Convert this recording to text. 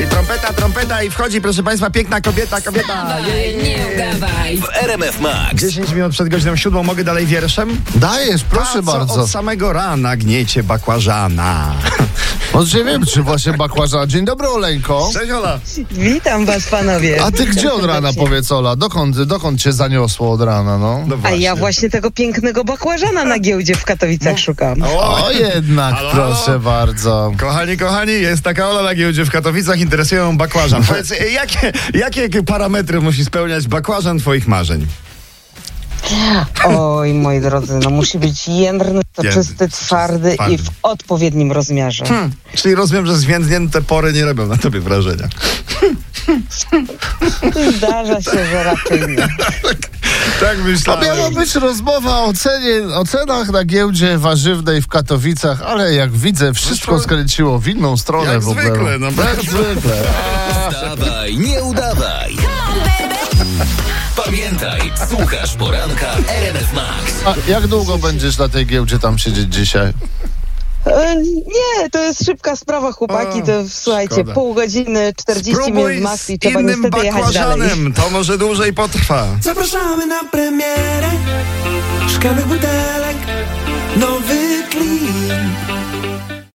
I trompeta i wchodzi, proszę państwa, piękna kobieta. Nie udawaj. W RMF Max. 10 minut przed godziną 7. Mogę dalej wierszem? Dajesz, proszę Co bardzo. od samego rana gniecie bakłażana. Może nie wiem, czy właśnie bakłażana. Dzień dobry, Oleńko. Cześć, Ola. Witam was, panowie. A ty gdzie od rana, powiedz, Ola? Dokąd cię zaniosło od rana, no? No A właśnie. ja właśnie tego pięknego bakłażana na giełdzie w Katowicach szukam. O, jednak, Halo, proszę halo. bardzo. Kochani, jest taka Ola na giełdzie w Katowicach, interesują ją bakłażan. Powiedz, jakie parametry musi spełniać bakłażan twoich marzeń? Oj, moi drodzy, no musi być jędrny, soczysty, twardy i w odpowiednim rozmiarze. Czyli rozumiem, że zwiędnięte pory nie robią na tobie wrażenia. Zdarza się, że raczej nie. Tak A myślałem. miała być rozmowa o cenach na giełdzie warzywnej w Katowicach, ale jak widzę, wszystko skręciło w inną stronę Jak w ogóle. zwykle, no. Jak zwykle. Wstawaj, nie udawaj. Pamiętaj, słuchasz poranka RMF Max. A jak długo będziesz na tej giełdzie tam siedzieć dzisiaj? Nie, to jest szybka sprawa, chłopaki. To słuchajcie, szkoda. pół godziny, 40 minut Spróbuj max i z trzeba innym niestety jechać dalej. bakłażanem, to może dłużej potrwa. Zapraszamy na premierę szklanych butelek, nowy klip.